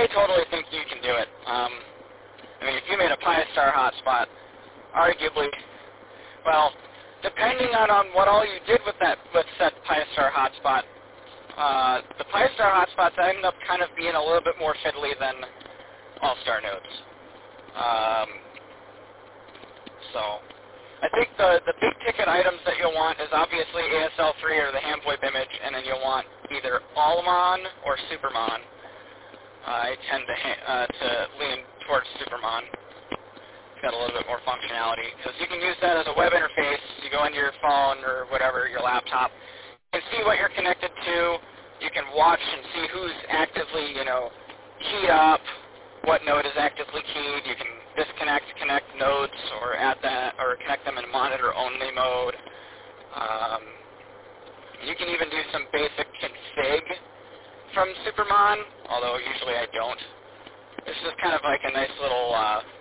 totally think you can do it. I mean, if you made a Pi-Star hotspot, arguably, well, depending on what all you did with said Pi-Star hotspot, the Pi-Star hotspots end up kind of being a little bit more fiddly than All-Star nodes. So I think the big ticket items that you'll want is obviously ASL3 or the ham VoIP image, and then you'll want either Allmon or Supermon. I tend to lean towards Supermon. It's got a little bit more functionality because you can use that as a web interface. You go into your phone or whatever, your laptop. You can see what you're connected to. You can watch and see who's actively, keyed up, what node is actively keyed. You can disconnect, connect nodes, or add that, or connect them in monitor-only mode. You can even do some basic config from Supermon, although usually I don't. It's just kind of like a nice little